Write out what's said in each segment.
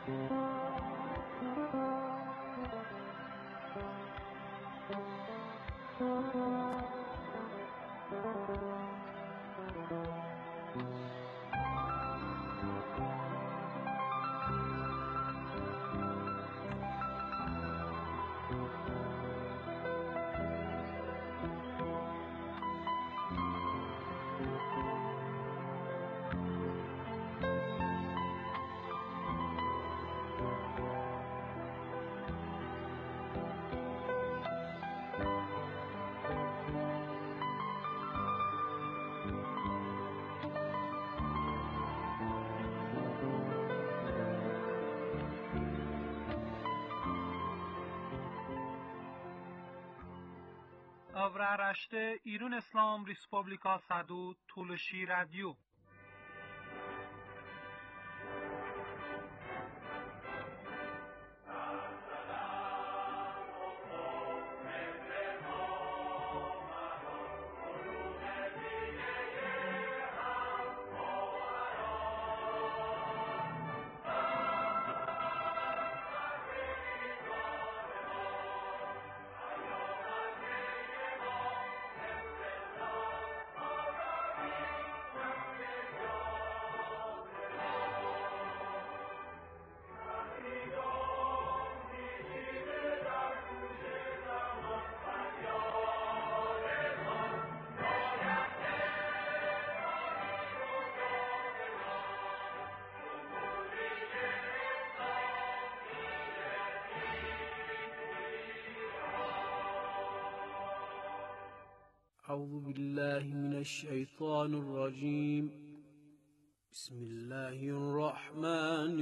Avraraşte İran İslam Respublika Sadu Tuluşi Radyo. أعوذ بالله من الشيطان الرجيم. بسم الله الرحمن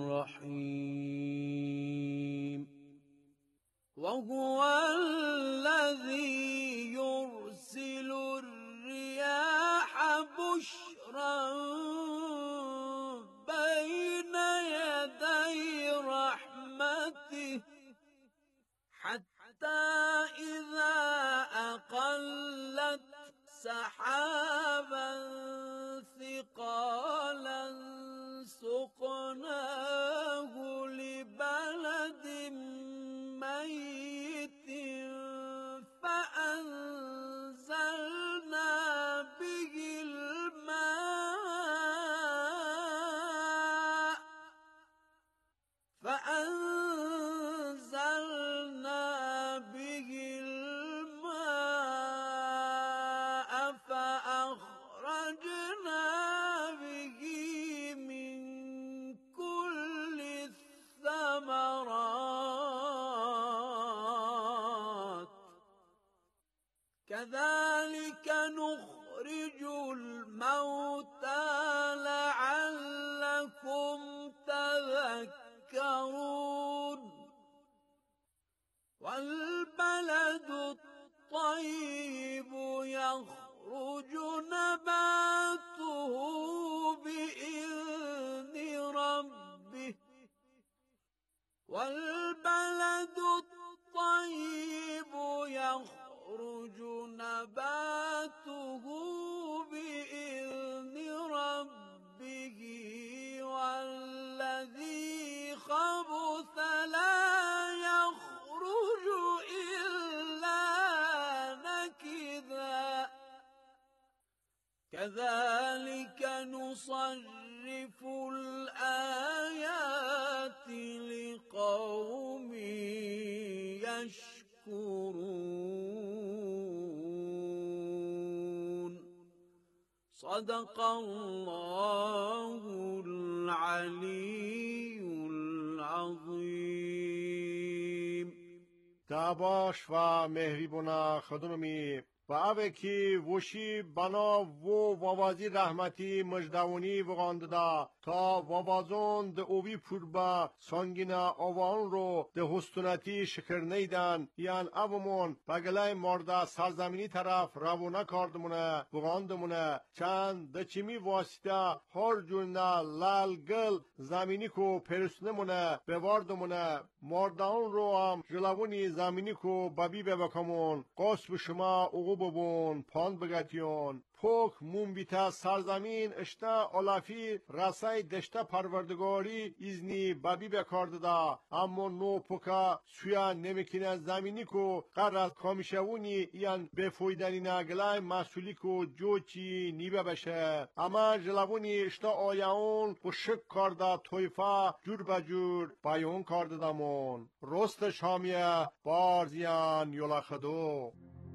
الرحيم. وهو الذي يرسل الرياح بشرا بين يدي رحمته حتى إذا أقلت سحابا ثقالا سقناه لبلد ميت فأنزلنا به الماء فأخرجنا به من كل الثمرات كذلك نخرج الموتى لعلكم تذكرون. والبلد الطيب يخرج نباته بإذن ربه والبلد الطيب يخرج نباته بإذن ربه والذي خبث لا يخرج إلا نكدا كذلك نصرف الآيات لقوم يشكرون. صدق الله العلي العظیم. تاباش و مهریبونا خدممی و اوکی وشی بنا و ووازی رحمتی مجدونی وغانددا تا ووازون ده اوی پوربا سانگینا آوان رو ده حستونتی شکر نیدن یان اومون بگلای مرده سرزمینی طرف روونه کردمونه وغاندمونه چند ده چیمی واسطه هر جورنا لال گل زمینی کو پرسنمونه بواردمونه مردان رو هم جلوونی زمینی کو ببی ببکمون قصب شما اوغو ببون پاند بگتیون پوک موم بیتا سرزمین اشتا علافی رسای دشتا پروردگاری ایزنی بابی بکارده دا اما نو پوکا سویا نمیکنه زمینی کو قرار کامیشونی یان بفویدنی ناگلای مسئولی کو جوچی نیبه بشه اما جلوونی اشتا آیاون bu şık karda toyfa cür bacür bayon kardı damon. Rost şamiye barziyan yola xıdu.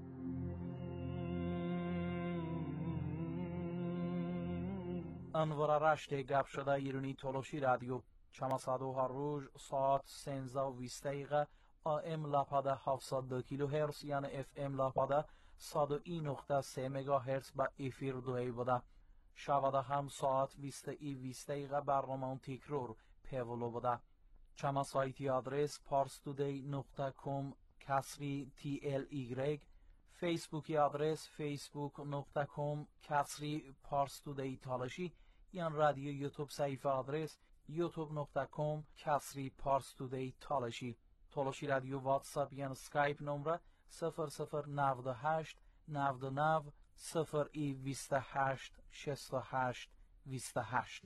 انوار رشت گپ شده ایرانی تلاشی رادیو چماسادو هر روز ساعت 13:20 دقیقه AM لاپاده 702 کیلوهرتز یعنی FM لاپاده 101.3 مگاهرتز با افیر دوی بوده. شواده هم ساعت 20 دقیقه برنامه تکرار پیولو بوده. چما سایتی آدرس parstoday.com کسری TLY فیسبوکی آدرس facebook.com کسری parstoday تالشی یان رادیو یوتیوب صفحه آدرس youtube.com کسری parstoday تالشی تالشی رادیو واتساپ یان سکایپ نمره 0098 99 028 68 28.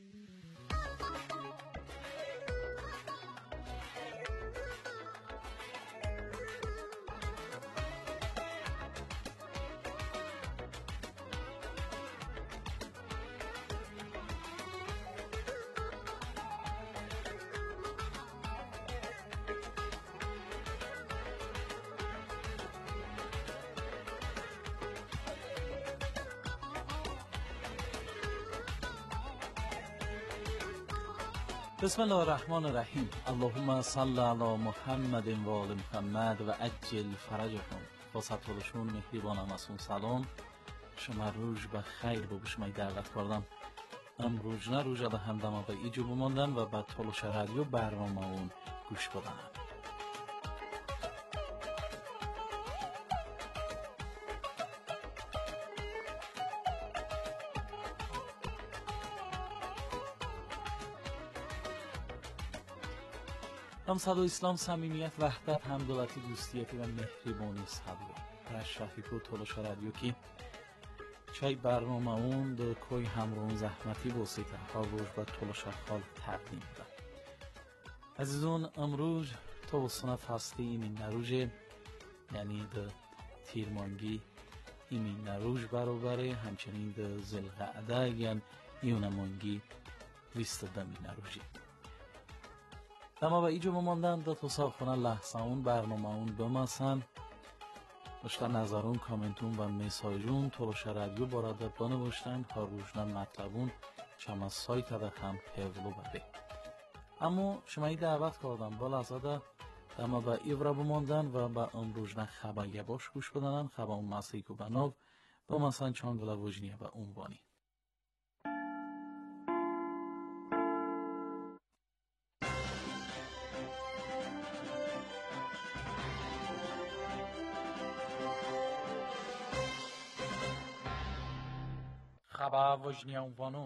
بسم الله الرحمن الرحیم. اللهم صل علی محمد و آل محمد و عجل فرجهم. واسطولشون مهربانم ازون سلام. شما روز به خیر بو شما دعوت کردم. امروز نه روز ده هم دما به ایجو بماندن و بعد تولش رادیو برنامه اون گوش بدن. صد اسلام صمیمیت وحدت همدلتی دوستیتی و مهربانی صدو رشفی کو تولش رادیو کی چای برنامه اون در کوی همرون زحمتی بسیطه ها روز با تولش خالق تقدیم ده عزیزون امروز توسط فصلی ایمین نروژ یعنی در تیرمانگی ایمین نروژ برابره همچنین در زلقعده یعنی ایونمانگی ویستدمی نروژی اما با ایجا بماندن دا تصاخونه لحظه اون برنامه اون بمسن باشتر نظرون کامنتون و میساجون تولش رادیو باراده بانوشتن ها روشنن مطلبون چما سایت ده هم پیولو بده اما شما ای دعوت کردم با لحظه اما با ایورا بماندن و با امروزن خبایه باش گوش بدنن خبا اون مسیح و بناو با مثلا چانگلا وجنیه و عنوانی خبر وجنی عنوانون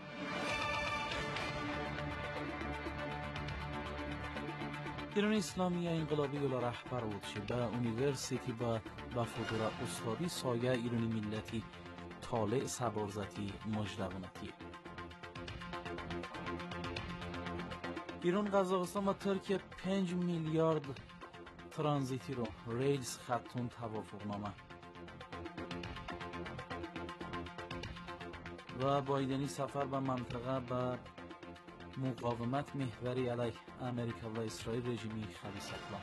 ایران اسلامی انقلابی و رهبر بود به اونیورسیتی با فدورا استادی سایه ایرانی ملتی طالع سبارزتی مجدونتی ایران قزاقستان و ترکیه 5 میلیارد ترانزیتی رو ریلز خطون توافقنامه و بایدنی سفر به منطقه به مقاومت محوری علیه امریکا و اسرائیل رژیمی خبیث‌کلان.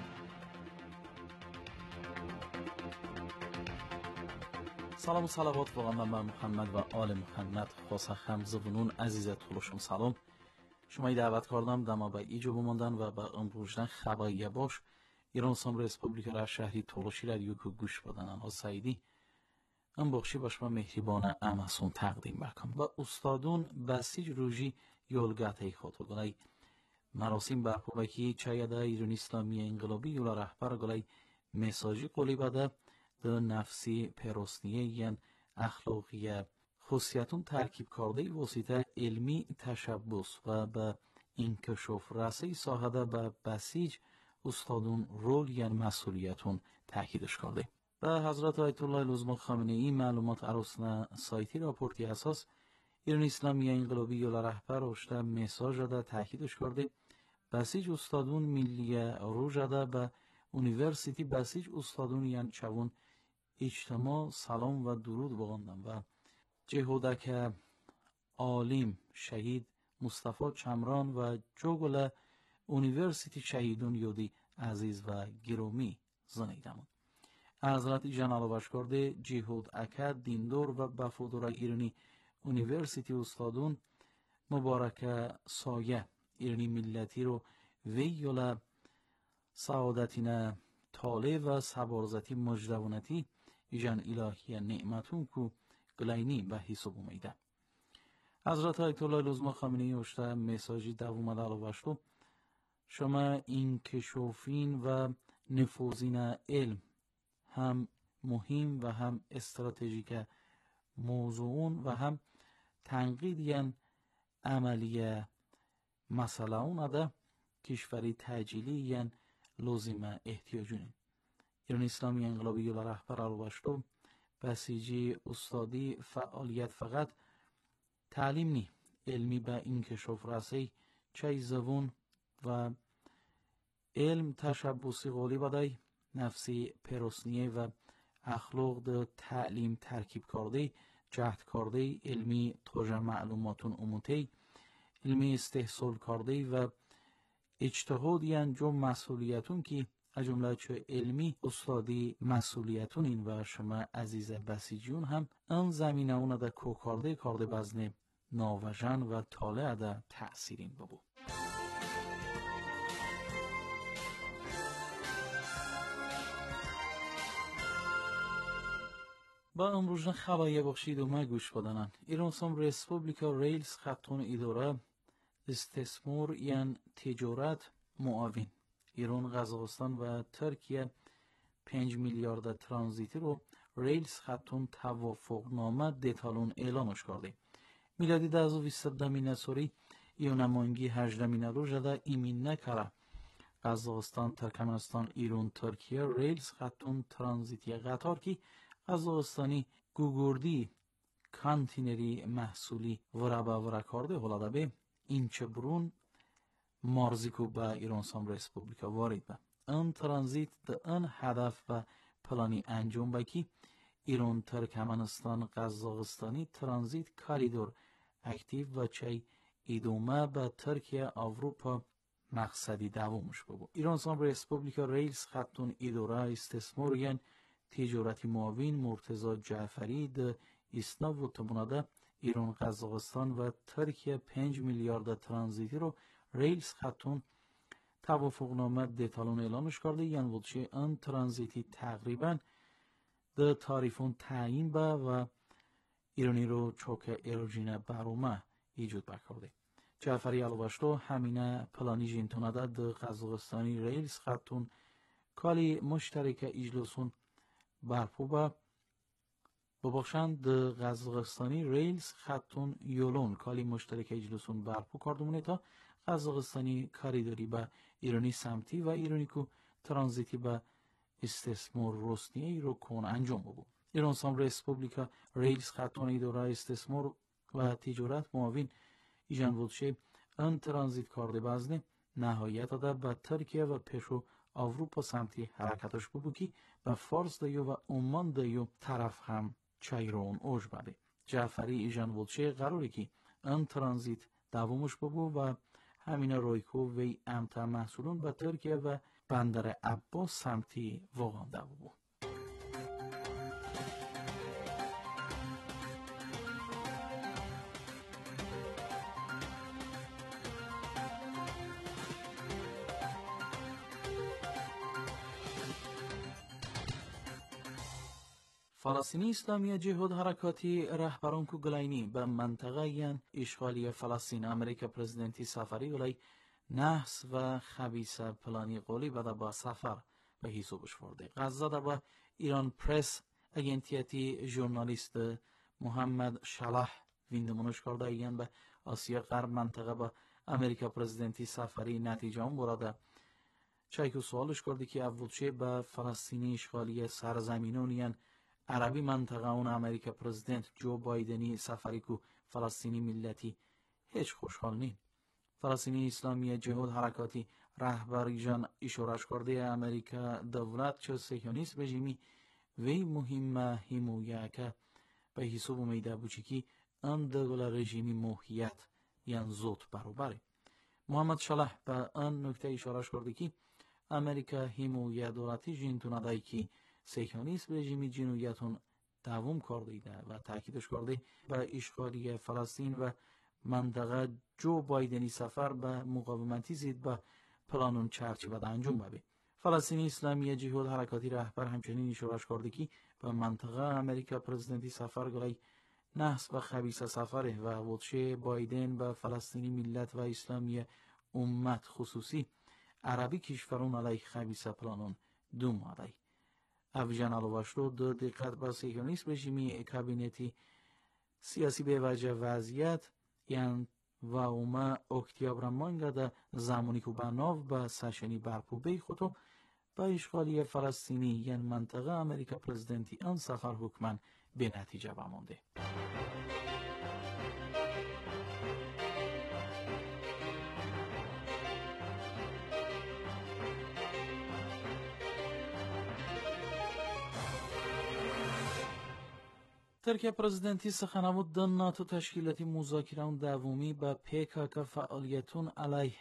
سلام و صلوات واقعا به محمد و آل محمد خاصه همزبونون عزیز طولشون سلام. شما ای دعوت کردم دما به ایجو بماندن و به امروزن خباییه باش ایران اسلام ریسپوبلیک را شهری طولشی رادیو که گوش بدن انها سعیدی ام بخشی باش و مهربان امسون تقدیم بکن و استادون بسیج روژی یولگاتی خاطر گلای مراسم برپوبکی چایده ایران اسلامی انقلابی یولا رهبر گلای مساجی قولی بده ده نفسی پرستنیه ین اخلاقی خصوصیتون ترکیب کرده واسطه علمی تشبس و به انکشاف رسی ساهده به بسیج استادون رول ین مسئولیتون تاکیدش کرده به حضرت آیت الله العظما خامنه ای معلومات عروسنا سایتی راپورتی اساس ایران اسلامی انقلابی yola rəhbər oşda mesaj da təkid کرده بسیج استادون ملی روژده به اونیورسیتی بسیج استادون یعنی چوون اجتماع سلام و درود بگاندم و جهودک عالم شهید مصطفی چمران و جوگل اونیورسیتی شهیدون یودی عزیز و گرومی زنیدمون حضرت جنال باشکرده جهود اکد دیندور و بفودورا ایرانی اونیورسیتی استادون مبارک سایه ایرانی ملتی رو وی یولا سعادتینه طاله و سبارزتی مجدونتی ایجان الهی نعمتون کو گلینی به حساب اومیده حضرت آیت الله العظما خامنه ای اشته مساجی دوومد علاوه شما این کشوفین و نفوذین علم هم مهم و هم استراتژیک موضوعون و هم تنقیدین عملیه مسئله اون ده کشوری تجیلی ین لازمه احتیاجونه ایران اسلامی انقلابی yola rəhbər albaşdı بسیجی استادی فعالیت فقط تعلیم نی علمی به این کشف رسی چه زبون و علم تشبوسی قولی بدای نفسی پروسنیه و اخلاق ده تعلیم ترکیب کرده جهد کرده علمی توجه معلوماتون اموتی علمی استحصال کرده و اجتهاد انجام مسئولیتون که از جمله چه علمی استادی مسئولیتون این و شما عزیز بسیجیون هم ان زمینه اون ده کو کرده بزنه ناوژن و طالع ده تأثیرین ببو با امروزن خبایی بخشید و ما گوش بدنن ایران سام ریسپوبلیکا ریلز خطون اداره استثمار یعن تجارت معاون ایران قزاقستان و ترکیه 5 میلیارد ترانزیتی رو ریلز خطون توافقنامه دیتالون اعلانش کرده میلادی 2020 مینسوری ایونمانگی 18 مینالو جدا ایمین نکره قزاقستان ترکمنستان ایران ترکیه ریلز خطون ترانزیتی قطار کی قزاقستانی گوگوردی کانتینری محصولی ورابا کرده هلاده به این چه برون مارزیکو به ایران سام ریسپوبلیکا وارد به ان ترانزیت ده ان هدف و پلانی انجام بکی ایران ترکمنستان قزاقستانی ترانزیت کاریدور اکتیو و چه ایدومه به ترکیه اروپا مقصدی دوامش بگو ایران سام ریسپوبلیکا ریلز خطون ایدوره استثمار یعن تجارتی معاون مرتضی جعفری ده اسنا و تبوناده ایران قزاقستان و ترکیه 5 میلیارد ترانزیتی رو ریلز خطون توافقنامه دیتالون اعلانش کرده یعنی ولچه ان ترانزیتی تقریبا ده تاریفون تعیین با و ایرانی رو چوک ایروجینه برومه ایجود بکرده جعفری علاوه همینه پلانی جینتوناده ده قزاقستانی ریلز خطون کالی مشترک اجلسون برپو با ببخشند قزاقستانی ریلز خطون یولون کالی مشترک اجلسون برپو کردمونه تا قزاقستانی کاریداری با ایرانی سمتی و ایرانی کو ترانزیتی با استثمار روسنیه رو کن انجام ببو ایران سام ریسپوبلیکا ریلز خطون اداره استثمار و تجارت معاون ایجان ولشه ان ترانزیت کرده بزنه نهایت داده با ترکیه و پیشو اروپا سمتی حرکتش ببو که به فارس دیو و عمان دیو طرف هم چایرون اوج بده جعفری ایجان ولشه قراره که ان ترانزیت دوامش ببو و همین رویکو وی امتا محصولون به ترکیه و بندر عباس سمتی واقعا ببو فلسطینی اسلامی جهاد حرکاتی رهبران کو گلاینی به منطقه یان اشغالی فلسطین امریکا پرزیدنتی سفری ولی نحس و خبیث پلانی قولی بده با سفر به حسابش فرده غزه ده با ایران پرس اگنتیتی ژورنالیست محمد شلح ویندمونش کرده یان به آسیا غرب منطقه با امریکا پرزیدنتی سفری نتیجه اون براده چایکو سوالش کرده که اولچه به فلسطینی اشغالی سرزمینونیان عربی منطقه اون امریکا پرزیدنت جو بایدنی سفری کو فلسطینی ملتی هیچ خوشحال نین. فلسطینی اسلامی جهود حرکاتی رهبری جان اشارش کرده امریکا دولت چه صهیونیست رژیمی وی مهمه حمایه که به حساب میده بوچی که ان دول رژیمی موهیت یان زود برابره. محمد صالح به آن نکته اشاره کرده که امریکا حمایه دولتی جنتونه دایی که صهیونیست رژیمی جنویتون دوام کرده و تاکیدش کرده به اشغالی فلسطین و منطقه جو بایدنی سفر به مقاومتی زید به پلانون چرچوبه انجام بده. فلسطینی اسلامی جهود حرکاتی رهبر همچنین اشاره کرده که به منطقه امریکا پرزیدنتی سفر گلای نحس و خبیث سفره و وچه بایدن به فلسطینی ملت و اسلامی امت خصوصی عربی کشورون علی خبیث پلانون دوم علی. افجان علاوه دو دقت به صهیونیسم رژیمی کابینتی سیاسی به وجه وضعیت یعنی و اوما اکتیابر مانگا ده زمانی که بناو به سشنی برپوبه خودو به اشغالی فلسطینی یعنی منطقه امریکا پرزیدنتی آن سفر حکمن به نتیجه بمانده. ترکیه پرزیدنتی سخنرانی در ناتو تشکیلاتی مذاکره دومی با PKK فعالیتون علیه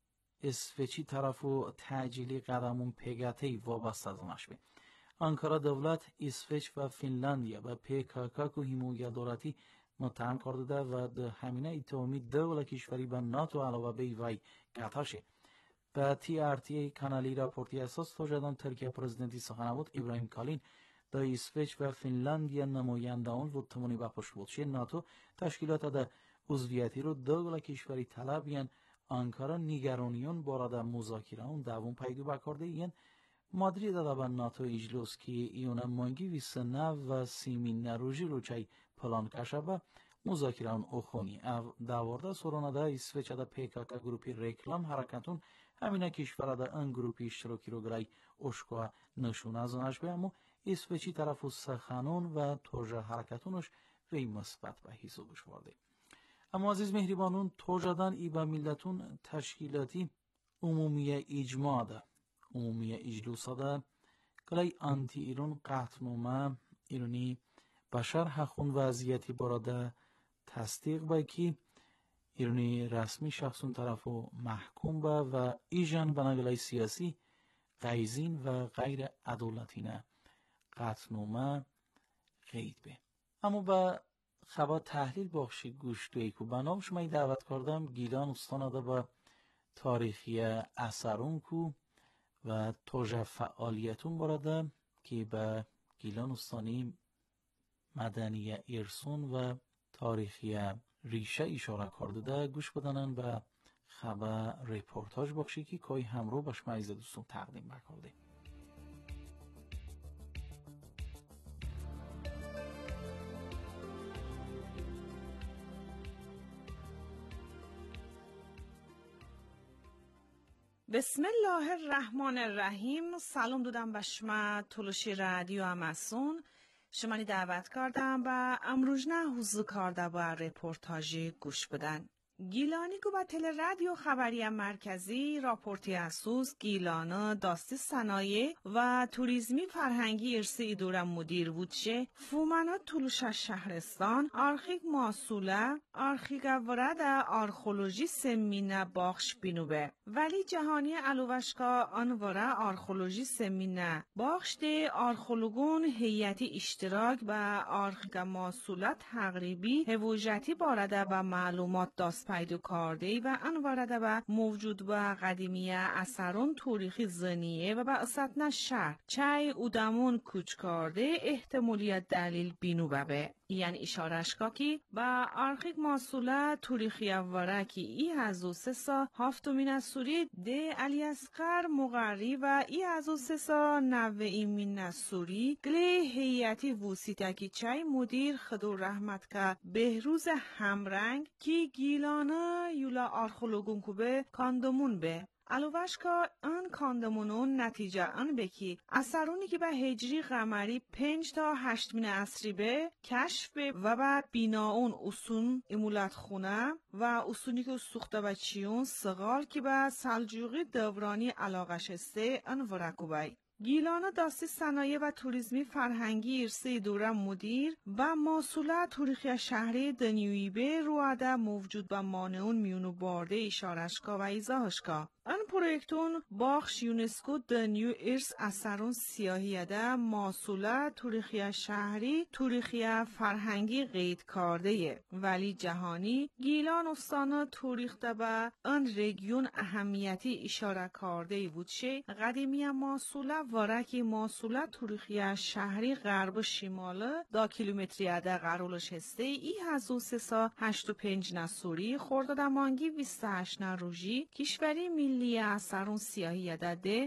اسویچی طرف و تعجیلی قدمون پیگاتی وابسته از نشبه. آنکارا دولت اسویچ و فنلاندیا با PKK که حمایت دولتی متهم کرده و در همینه اتهامی دولت کشوری با ناتو علاوه به وی قطعشه. با TRT کانالی راپورتی اساس توجدان ترکیه پرزیدنتی سخنرانی ابراهیم کالین در اسویچ و فنلاندیا نمایندگان و تمونی با پشتوانه ناتو تشکیلات در عضویتی رو دولت کشوری طلبیان آنکارا نیگرانیون بارد مذاکره اون دوم پیدو بکرده این مادرید در ناتو اجلاس که ایونا مانگی ویسنه و سیمین نروژی رو چای پلان کشه با مذاکره اون اخونی دوارده سرانه در اسویچ در PKK گروپی رکلام حرکتون همینه کشور در ان گروپی اشتراکی رو گرای اشکا نشون از آنش به امو اسویچی طرف و سخنون و توجه حرکتونش وی مثبت به حسابش وارده. اما عزیز مهربانون توجدان ای با ملتون تشکیلاتی عمومی اجماع ده عمومی اجلوس ده کلی آنتی ایران قطعنامه ایرانی بشر حقون وضعیتی براده تصدیق با که ایرانی رسمی شخصون طرفو محکوم با و ایجان بناگلای سیاسی غیزین و غیر عدالتینه قطعنامه قید به. اما با خبر تحلیل بخشی گوش دوی که بنامش من دعوت کردم گیلان استان ده با تاریخی اثرون کو و توجه فعالیتون براده که به گیلان استانی مدنی ارسون و تاریخی ریشه اشاره کرده ده گوش بدنن به خبر ریپورتاج بخشی که کوی همرو باش معیز دوستون تقدیم بکرده. بسم الله الرحمن الرحیم. سلام دادم به شما تلوشی رادیو اماسون. شما نی دعوت کردم و امروزنه حضور کرده با رپورتاجی گوش بدن. گیلانی که با تل رادیو خبری مرکزی راپورتی اسوس گیلانه داستی صنایع و توریزمی فرهنگی ارسی ایدورم مدیر بودشه فومانا تلوش شهرستان آرخیک ماسوله آرخیک ورد آرخولوژی سمینه باخش بینوبه ولی جهانی علوشکا آنوره آرخولوژی سمینه باخش ده آرخولوگون هیئتی اشتراک و آرخیک ماسوله تقریبی هوجتی بارده و معلومات داست پیدا کرده و انوارده و موجود و قدیمی اثرون تاریخی زنیه و با اسطن شهر چای اودمون کوچ کرده احتمالیت دلیل بینو ببه یعنی اشارش که با آرخیک ماسوله تاریخی اواره که ای هزو سسا هفتمین سوری ده علی اصغر مقری و ای هزو سسا نوه ایمین سوری گله هیئتی وسیطه چای مدیر خدو رحمت که بهروز همرنگ که گیلانه یولا آرخولوگون کوبه کاندومون به الوش که ان کاندمونون نتیجه ان بکی اثرونی که به هجری قمری 5 تا 8 عصری به کشف و بعد بیناون اصون امولت خونه و اصونی که سوخته و چیون سغال که به سلجوقی دورانی علاقش استه ان ورکوبای گیلانا داستی صنایع و توریسمی فرهنگی ایرسی دوره مدیر و مسئول تاریخی شهری دنیویبه رواده موجود و مانعون میونو بارده اشارشکا و ایزاهشکا. ان پرویکتون باخش یونسکو دنیو ارس اثرون سیاهیه ده مسئول تاریخی شهری تاریخی فرهنگی قید کرده ولی جهانی گیلان استان تاریخ ده به ان رگیون اهمیتی اشاره کرده بود شه قدیمی مسئول وارکی مسئول تاریخی شهری غرب و شمال دا کیلومتری ده قرولش هسته ای هزو 385 نسوری خورده دمانگی 28 نروژی کشوری ملی اثرون سیاهی ده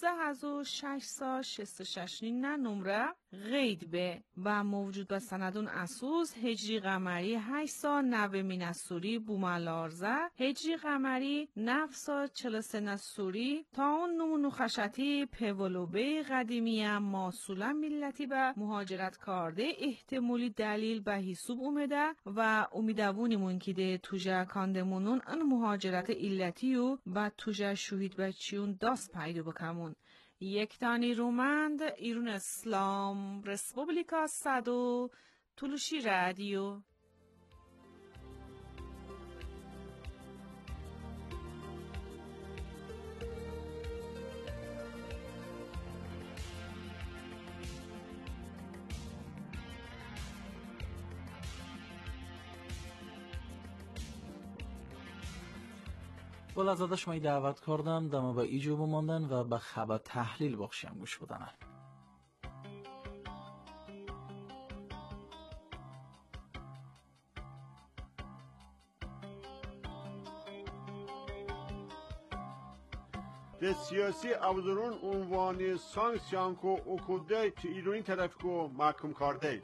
15666 نمره غید به و موجود به سندون اسوس هجری قمری 890 نسوری بومالارزه هجری قمری 943 نسوری تا اون نمونو خشتی پولوبه قدیمی مسئول ملتی به مهاجرت کرده احتمالی دلیل به حساب اومده و امیدوونی منکیده توجه کاندمونون ان مهاجرت علتی و با توجه شهید بچیون داست پیدا بکمون یک تانی رومند ایرون اسلام رسپوبلیکا صدو تلوشی رادیو. ولازاده شما دعوت کردم دما به ایجو بماندن و به خبر تحلیل بخشیم گوش بدنن. به سیاسی ابزارون عنوان سانکسیون کو اوکوده که ایرانی طرف کو محکوم کرده.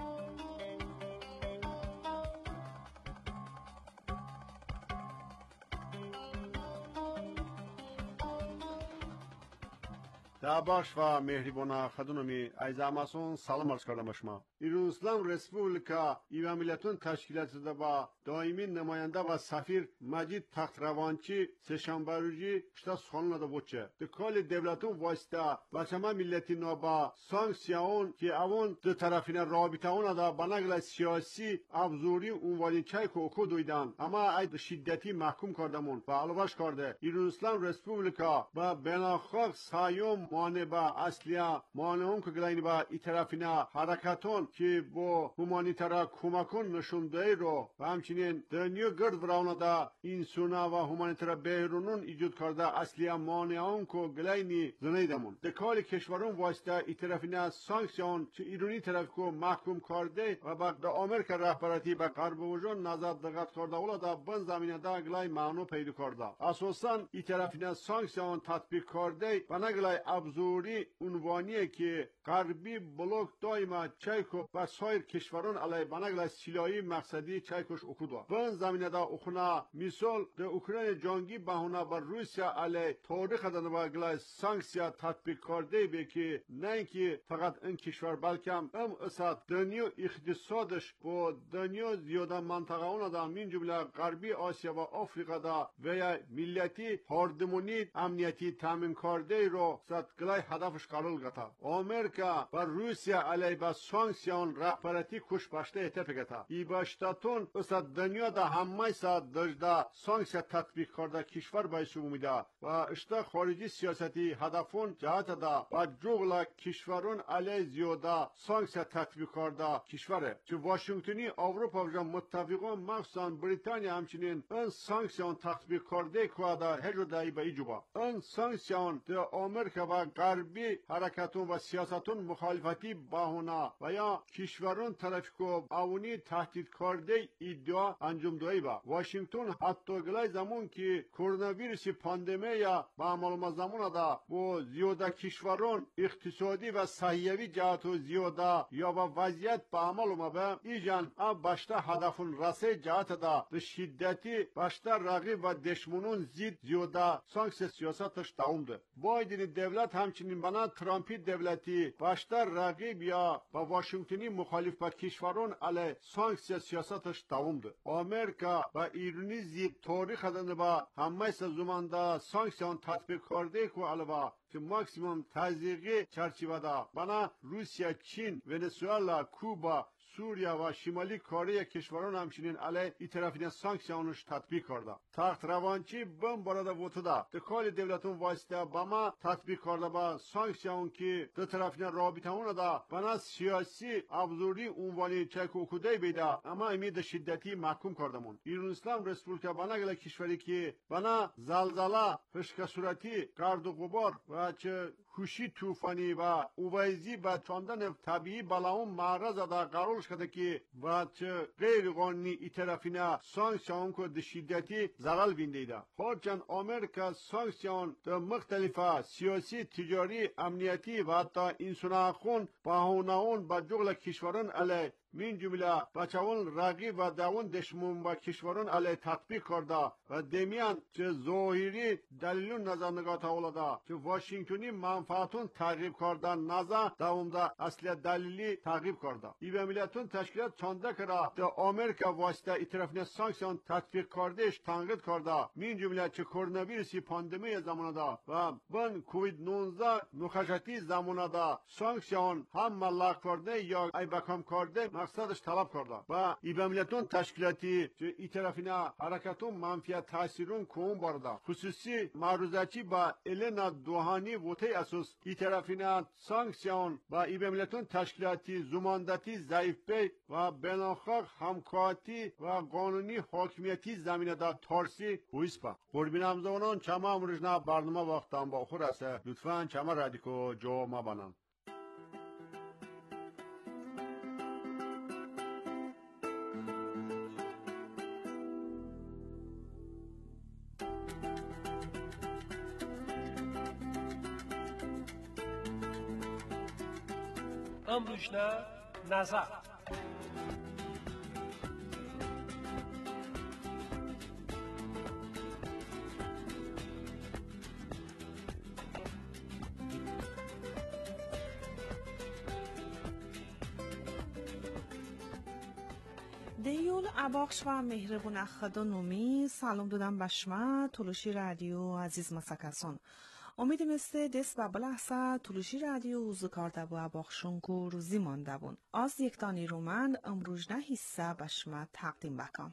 دعباش و مهربان خدونمی عیز اماسون سلام عرض کردم شما. ایران اسلام رسپوبلیکا ایوان ملتون تشکیلات شده با دائمی نماینده و سفیر مجید تختروانچی سهشنبه شتا سخنان داده بودچه. دکال دولتون واسطه بچما ملتی نابا سانکسیون که اون دو طرفین رابطه اون دا بناگل سیاسی ابزوری اونوالین چای که اوکو دویدن اما اید شدتی محکوم کردمون و علواش کرده. ایران اسلام رسپوبلیکا با بناخاق سایوم مانع با اصلیا مانع اون که گلاین با ای طرفینا حرکتون که با همانیترا کمکون نشونده رو و همچنین دنیو گرد براونا دا این سونا و همانیترا بیرونون ایجاد کرده اصلیا مانع اون که گلاینی زنیدمون دکال کشورون واسطه ای طرفینا سانکسیون که ایرانی طرف که محکوم کرده و با دا آمریکا رهبرتی به غرب وجون نظر دقت کرده اولا دا بن زمینه دا گلای معنو پیدا کرده اساسا ای طرفینا سانکسیون تطبیق کرده و نگلای ابزوری عنوانیه که غربی بلوک دائما چایکو و سایر کشوران علی بنگل سیلایی مقصدی چایکوش اکودا بن زمینه دا اخونا مثال ده اوکراین جنگی بهونه بر روسیا علی تاریخ دادن و گلای سانکسیا تطبیق کرده به که نه اینکه فقط این کشور بلکه هم اسد دنیا اقتصادش با دنیا زیاده منطقه اون دا من جمله غربی آسیا و آفریقا دا و ملیتی هاردمونی امنیتی تامین کرده رو گلای هدفش قرار گرفت. آمریکا و روسیا علیه با سانکسیون رهبرتی کش باشته اتفاق گرفت. ای باشتاتون استاد دنیا دا همه ساد دجدا سانکسیا تطبیق کرده کشور بایسو میده و اشتا خارجی سیاستی هدفون جهت دا و جغلا کشورون علیه زیاده سانکسیا تطبیق کرده کشوره. چه واشنگتنی اروپا و متفقان مخصوصا بریتانیا همچنین این سانکسیون تطبیق کرده که دا هجو دایی با ایجوبا. این سانکسیون دا آمریکا و غربی حرکتون و سیاستون مخالفتی باهونا و یا کشورون طرف کو اونی تهدید کرده ایدئال آمریکا انجام دوی با واشنگتن حتی گلای زمان که کرونا ویروس پاندمی یا با معلومات زمان دا با زیاده کشوران اقتصادی و صحیوی جهت و زیاده یا با وضعیت با عمل اومده ایجان اب باشته هدفون رسه جهت دا به شدتی باشته رقیب و دشمنون زید زیاده سانکس سیاستش دوام ده. بایدن دولت همچنین بنا ترامپی دولتی باشته رقیب یا با واشنگتنی مخالف با کشوران علی سانکس سیاستش دوام ده. آمریکا با ایرانی زید تاریخ دنده با همه زمانده سانکسیون تطبیق کرده که علاوه که ماکسیموم تزریقی چرچیوه دا بنا روسیه، چین، ونزوئلا، کوبا، سوریه و شمالی کره کشوران همچنین علی این طرفین سانکسیونش تطبیق کرده. تخت روانچی بم برده وطده دکال دولتون واسطه بما تطبیق کرده با سانکسیون که دو طرفین رابطه اون دا بنا سیاسی ابزوری عنوانی چک و کده بیده اما امید شدتی محکوم کردمون. ایران اسلام رسپولیکا بنا گله کشوری که بنا زلزله، خشک صورتی، گرد و غبار و چه خوشی طوفانی و اوایزی و چاندن طبیعی بلاون معرض دا قرار شده که و چه غیر قانونی ای طرفینا سانکسیون که ده شدتی زلال بینده ده. هرچند آمریکا سانکسیون ده مختلفه سیاسی، تجاری، امنیتی و حتی انسان بهانه‌اون با جغل کشوران علی من جمله بچه‌ون رقیب و دوون دشمن و کشوران علی تطبیق کرده و دمیان چه ظاهری دلیلون نظر نگاه اولاده که واشنگتنی منفعتون تعقیب کردن نظر دوامده اصلی دلیلی تعقیب کرده. ای به ملتون تشکیلات چانده کرده ده آمریکا واسطه اطرافین سانکسیون تطبیق کردهش تنقید کرده من جمله چه کرونا ویروسی پاندمی زمانه و بن کووید 19 نخشتی زمانه ده سانکسیون هم ملق کرده یا ای بکام کرده مقصدش طلب کرده و ای به ملتون تشکیلاتی که ای طرفینا حرکتون منفیت تاثیرون کون برده خصوصی معروضاتی با النا دوهانی وطی اساس ای طرفینا سانکسیون و ای به ملتون تشکیلاتی زماندتی ضعیف بی و بناخاق همکاتی و قانونی حاکمیتی زمینه دا تارسی ویسپا قربین همزانان چما امروزنا برنامه وقتان با خور است لطفاً چما رادیکو جو ما بانن. امروزنا نظر دیول اباخش و مهربون خدا نومی سلام دادم به شما تلوشی رادیو عزیز مسکسون امید مثل دست و بلحظه تلوشی رادیو وزو کارده با اباخشون که روزی مانده بون از یک دانی رومن امروز نه حصه به شما تقدیم بکم.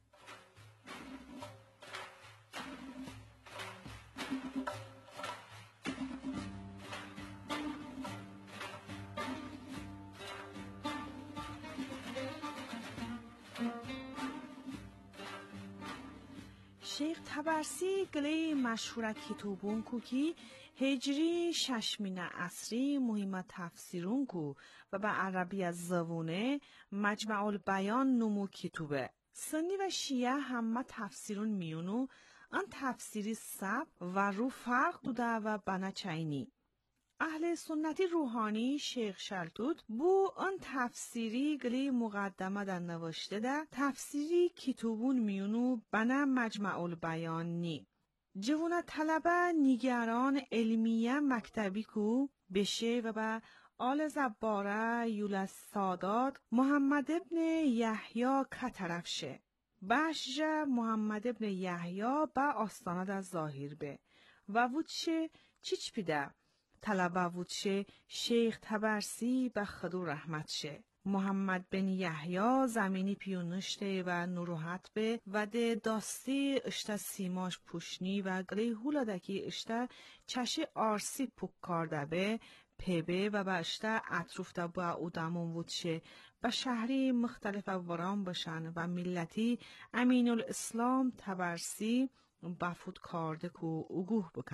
شیخ تبرسی گلی مشهور کتابون کو کی هجری ششمین عصری مهم تفسیرون کو و به عربی از زبونه مجمع البیان نمو کتوبه سنی و شیعه همه تفسیرون میونو آن تفسیری سب و رو فرق دوده و بنا چینی اهل سنتی روحانی شیخ شلتوت بو آن تفسیری گلی مقدمه در نوشته ده تفسیری کتابون میونو بنا مجمع البیان نی جوان طلبه نیگران علمیه مکتبی کو بشه و به آل زباره یولس سادات محمد ابن یحیی کترفشه بشج محمد ابن یحیی با آستانه از ظاهر به و وودشه چیچ پیده طلبه وودشه شیخ تبرسی به خدو رحمت شه محمد بن یحیی زمینی پیونشته و نروحت به و ده داستی اشته سیماش پوشنی و گلی هولادکی اشته چشی آرسی پوک کرده به پبه و به اشته اطروفته با اودامون وودشه به شهری مختلف ورام بشن و ملتی امین الاسلام تبرسی بفود کارده کو اگوه بکن.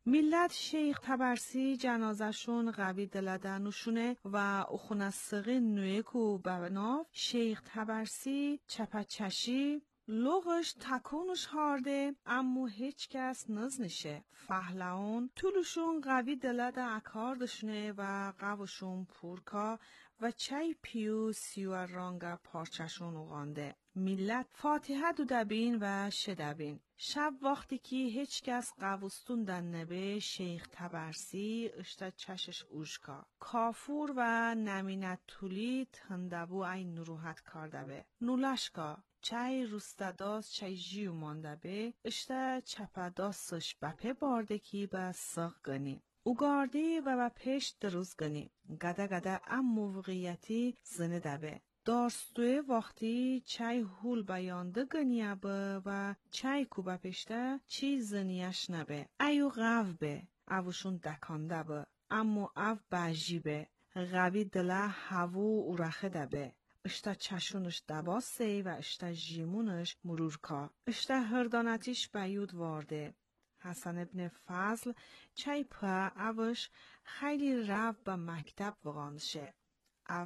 ملت شیخ تبرسی جنازشون قوی دلدنوشونه و اخونستقی نویکو بناف شیخ تبرسی چپچشی لغش تکونش هارده امو هیچ کس نزنشه فهلون طولشون قوی دلد اکاردشونه و قوشون پورکا و چای پیو سیو رانگا پارچشون اغانده ملت فاتحه دو دبین و شدبین شب وقتی که هیچ کس قوستون دن نبه شیخ تبرسی اشتا چشش اوشکا کافور و نمینت تولی تندبو این نروحت کرده به نولشکا چای روستداز چای جیو مانده به اشتا چپداستش بپه بارده کی با ساق گنی اوگاردی و با پیش دروز گنی گده گده ام موقعیتی زنه دبه دارستوی وقتی چای هول بیانده گنیه به و چای کوبه پشته چی زنیش نبه ایو غو به اوشون دکانده به امو او بجی به غوی دله هوو اورخه دبه اشتا چشونش دباسه و اشتا جیمونش مرور کا اشتا هردانتیش بیود وارده حسن ابن فضل چای پا اوش خیلی رو به مکتب وغانشه او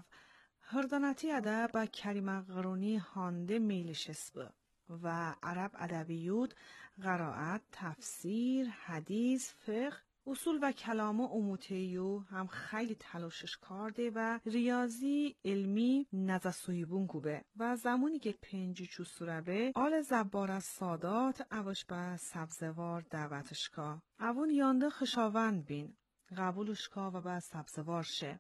هردانتی اده با کلمه قرونی هانده میلش اسبه و عرب ادبیات قرائت تفسیر حدیث فقه اصول و کلام اموتیو هم خیلی تلاشش کرده و ریاضی علمی نزسویبون کوبه و زمانی که پنجی چو سوربه آل زبار از سادات اوش به سبزوار دعوتش کا اون یانده خشاوند بین قبولش کا و به سبزوار شه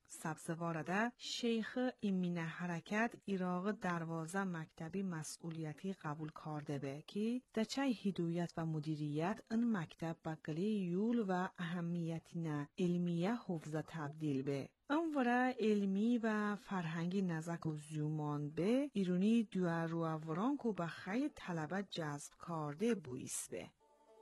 سبزوارده شیخ ایمینه حرکت ایراغ دروازه مکتبی مسئولیتی قبول کرده به که دچه هدایت و مدیریت این مکتب بقلی یول و اهمیتی نه علمیه حفظه تبدیل به انواره علمی و فرهنگی نزک و زیومان به ایرونی دوارو ورانکو به خیلی طلبه جذب کرده بویس به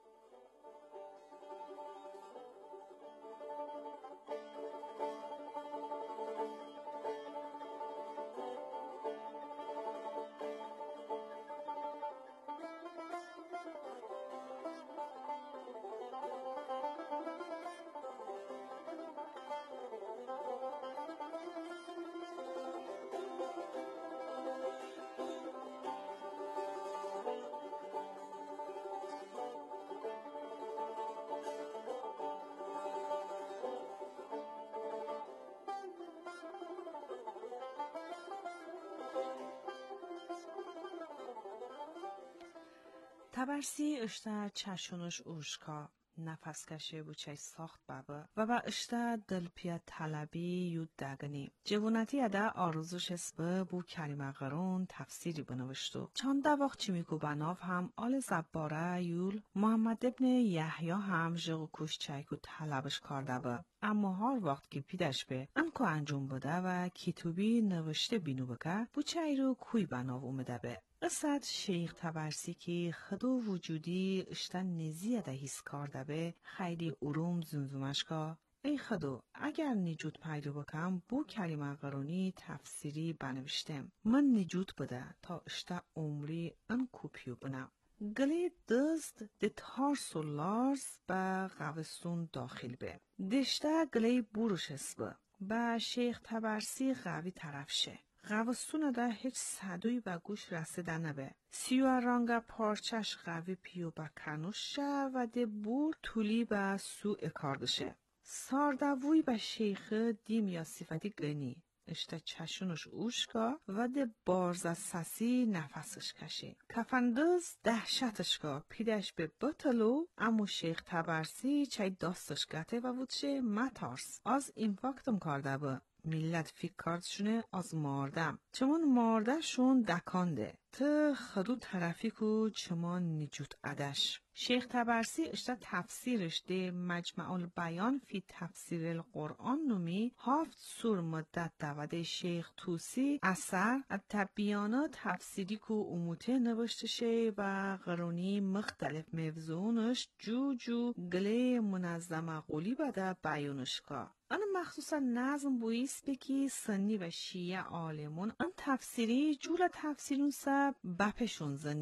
تبرسی اشتا چشونش اوشکا نفس کشه بو چای ساخت بابا و با اشتا دلپیا طلبی یود دگنی جوونتی ادا آرزوش اسبه بو کلمه قرون تفسیری بنوشتو چند وقت چی میگو بناف هم آل زباره یول محمد ابن یحیی هم جغو کش چایکو طلبش کرده با اما هر وقت که پیدش به انکو انجام بده و کتوبی نوشته بینو بکه بو چای رو کوی بناف اومده به قصد شیخ تبرسی که خدو وجودی اشتن نزیه ده حس کرده به خیلی اروم زمزمش که ای خدو اگر نجود پیدا بکم بو کلمه قرونی تفسیری بنوشتم من نجود بده تا اشتا عمری ان کوپیو بنم گلی دست ده تارس و لارس با قوستون داخل به دشته گلی بوروش اسبه با شیخ تبرسی قوی طرف شه قوستون ده هیچ صدوی و گوش رسیده نبه سیو رانگا پارچش قوی پیو با کنوش شه و ده بور طولی با سو اکاردشه ساردووی با شیخ دیم یا صفتی گنی اشتا چشونش اوشکا و ده بارز سسی نفسش کشی کفندز دهشتش کا پیدش به بطلو امو شیخ تبرسی چای داستش گته و بودشه متارس از اینفاکتم کرده با ملت فکر کردشونه از ماردم چمون ماردشون دکانده ته خدو طرفی کو چمان نجود ادش شیخ تبرسی اشتا تفسیرش ده مجمع البیان فی تفسیر القرآن نومی هفت سور مدت دوده شیخ توسی اثر التبیانات تفسیری کو اموته نوشته شه و قرونی مختلف موضوعش جو گله منظمه قولی بده بیانش که آن مخصوصا نظم بویست بکی سنی و شیعه عالمون آن تفسیری جول تفسیرون سب بپشون زنیه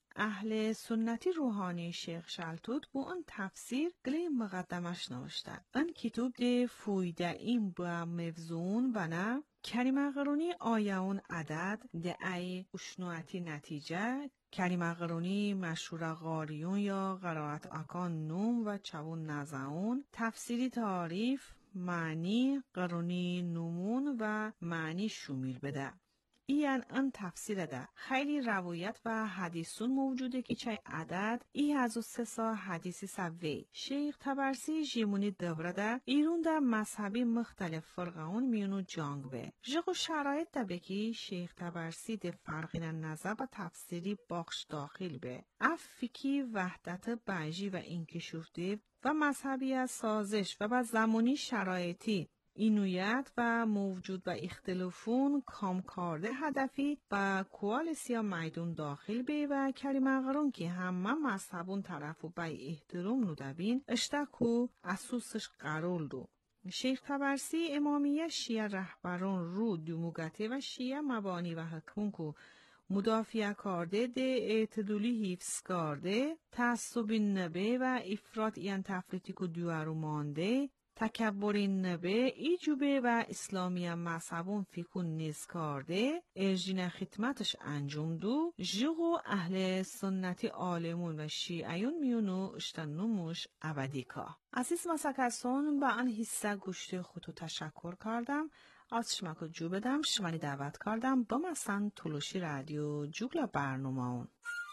اهل سنتی روحانی شیخ شلتوت بو اون تفسیر گلی مقدمش نوشتن. ان کتاب ده فویده این با مفزون بنا کلمه قرونی آیون عدد ده ای اشنوعتی نتیجه کلمه قرونی مشهور غاریون یا قرائت اکان نوم و چون نزعون تفسیری تعریف معنی قرونی نمون و معنی شمیل بده. این ان تفسیر ده خیلی روایت و حدیثون موجوده که چه عدد ای از و 3 سا حدیثی سوی شیخ تبرسی جیمونی دوره ده ایرون ده مذهبی مختلف فرقون میونو جانگ به جغو شرایط ده بکی شیخ تبرسی ده فرقین نظر و تفسیری باخش داخل به افکی وحدت بنجی و انکشوفته و مذهبی از سازش و با زمانی شرایطی اینویت و موجود و اختلافون کام کرده هدفی و کوالسیا میدون داخل بی و کلمه قرون که همه مذهبون طرف و بی احترام ندبین اشتکو اسوسش قرول دو. شیخ تبرسی امامیه شیعه رهبران رو دوموگته و شیعه مبانی و حکمون کو مدافع کرده ده اعتدالی حفظ کرده تعصب نبه و افراط این تفریطی کو دوارو مانده تکبرین نبه ایجوبه و اسلامی مذهبون فیکون نیز کرده ارجین خدمتش انجام دو جغو اهل سنتی عالمون و شیعیون میونو اشتنوموش ابدیکا. عزیز مسکرسون با ان حصه گوشت خودتو تشکر کردم از شما که جو بدم شمانی دعوت کردم با مثلا تلوشی رادیو جوگلا برنامه اون.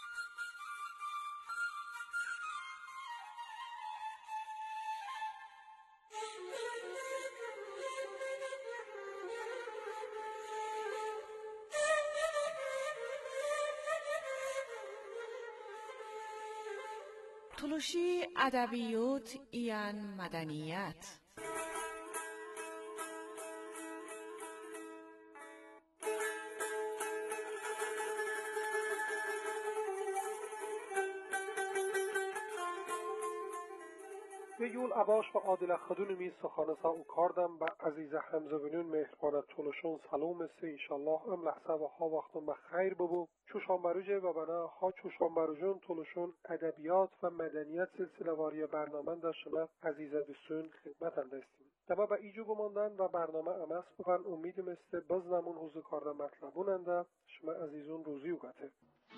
تلوشی ادبیات این مدنیت یول عباش و عادل خدونمی سخانسا او کاردم با عزیز همزبونون مهربانت تولشون سلام سه ایشالله ام لحظه و ها وقتون بخیر ببو چوشان بروجه و بنا ها چوشان بروجون تولشون ادبیات و مدنیت سلسله واری برنامه در شما عزیز دوستون خدمت اندستیم دما با ایجو بماندن و برنامه امس بگن امیدم است باز نمون حوزه کارده مطلبوننده شما عزیزون روزی و گته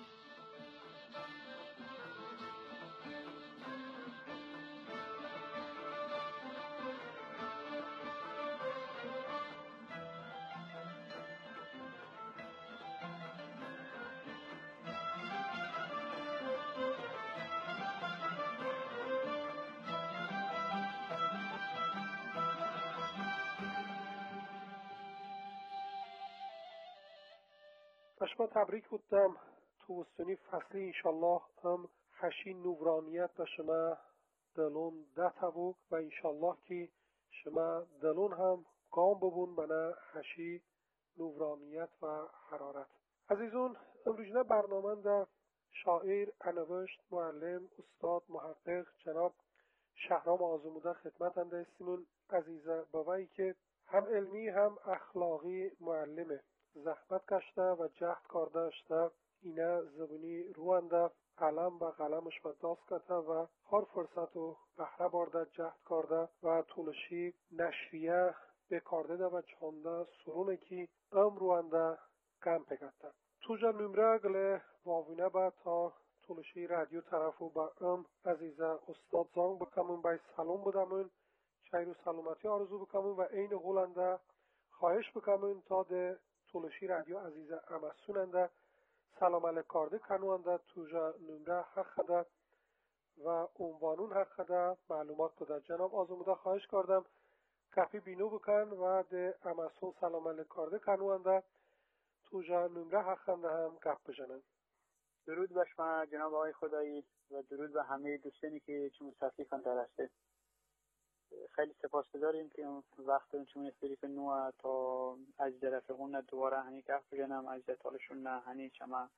شما تبریک بودم توستونی فصلی انشالله هم خشی نورانیت به شما دلون دتبو و انشالله که شما دلون هم گام ببون بنا خشی نورانیت و حرارت. عزیزون امروزنه برنامه ده شاعر، انوشت، معلم، استاد، محقق جناب شهرام آزموده خدمت اندستیمون عزیزه بابایی که هم علمی هم اخلاقی معلمه زحمت کشته و جهد کرده اشته اینه زبونی روانده قلم و قلمش و داست کته و هر فرصت و بهره برده جهد کرده و تولشی نشریه بکارده ده و چانده سرونه که ام روانده کم پگته توجه نمره گله واوینه با تا تولشی رادیو طرفو با ام عزیزه استاد زانگ بکمون بای سلام بدمون شایر و سلامتی آرزو بکمون و این غولنده خواهش بکمون تا ده تولشی رادیو عزیزه امسوننده سلام علیک کارده کنونده توجه نمره حق ده و عنوانون حق ده معلومات بده جناب آزموده خواهش کردم کپی بینو بکن و ده امسون سلام علیک کارده کنونده توجه نمره حق ده هم گپ بجنن. درود به شما جناب آقای خدایی و درود به همه دوستانی که چون صفحه کن درسته. خیلی سپاسگزاریم که وقت چون استریف نوع تا از رفقون دوباره هنی گفت بجنم از تالشون نه هنی چما